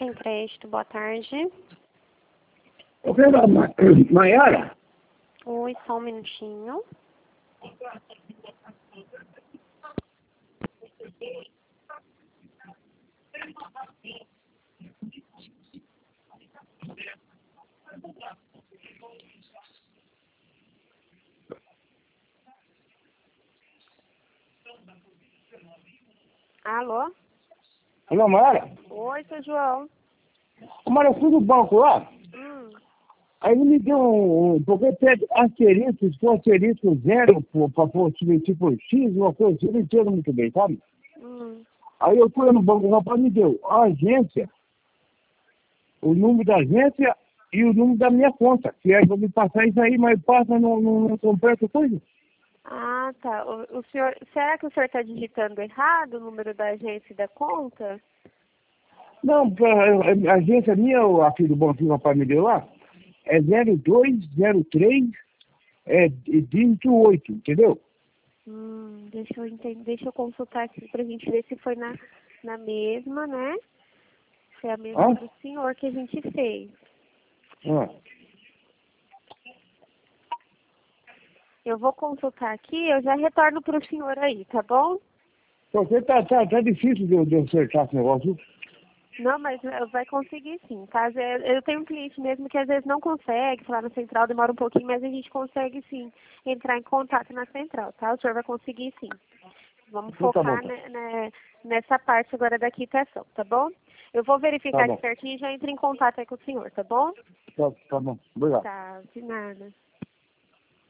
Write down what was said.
Sem crédito, boa tarde. Eu quero a Maiara. Oi, só um minutinho. Alô? Alô, Maiara? Oi, seu João. Ô, Maiara, eu fui no banco lá, aí ele me deu porque pede asterisco, se for asterisco zero, para pôr tipo X, uma coisa assim, eu não entendo muito bem, sabe? Aí eu fui no banco, o rapaz me deu a agência, o número da agência e o número da minha conta, que é para me passar isso aí, mas passa no completo coisa. Ah, tá. O senhor, será que o senhor está digitando errado o número da agência e da conta? Não, a agência minha, aqui do banco que o rapaz me deu lá, é 0203 dígito 8, entendeu? Deixa eu entender, deixa eu consultar aqui pra gente ver se foi na mesma, né? Se é a mesma do senhor que a gente fez. Eu vou consultar aqui, eu já retorno pro senhor aí, tá bom? Porque tá difícil de eu acertar esse negócio. Não, mas vai conseguir sim. Caso eu tenho um cliente mesmo que às vezes não consegue, falar na central demora um pouquinho, mas a gente consegue sim entrar em contato na central, tá? O senhor vai conseguir sim. Vamos focar nessa parte agora da quitação, tá bom? Eu vou verificar aqui certinho e já entro em contato aí com o senhor, tá bom? Tá bom. Obrigado. Tá, de nada.